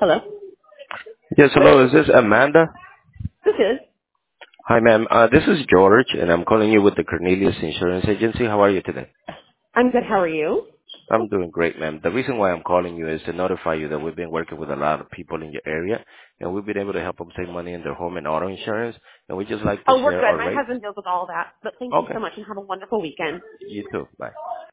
Hello? Yes, hello. Is this Amanda? This is. Hi, ma'am. This is George, and I'm calling you with the Cornelius Insurance Agency. How are you today? I'm good. How are you? I'm doing great, ma'am. The reason why I'm calling you is to notify you that we've been working with a lot of people in your area, and we've been able to help them save money in their home and auto insurance, and we just like to Oh, we're share good. our My rates. husband deals with all that. But thank you Okay. so much and have a wonderful weekend. You too. Bye.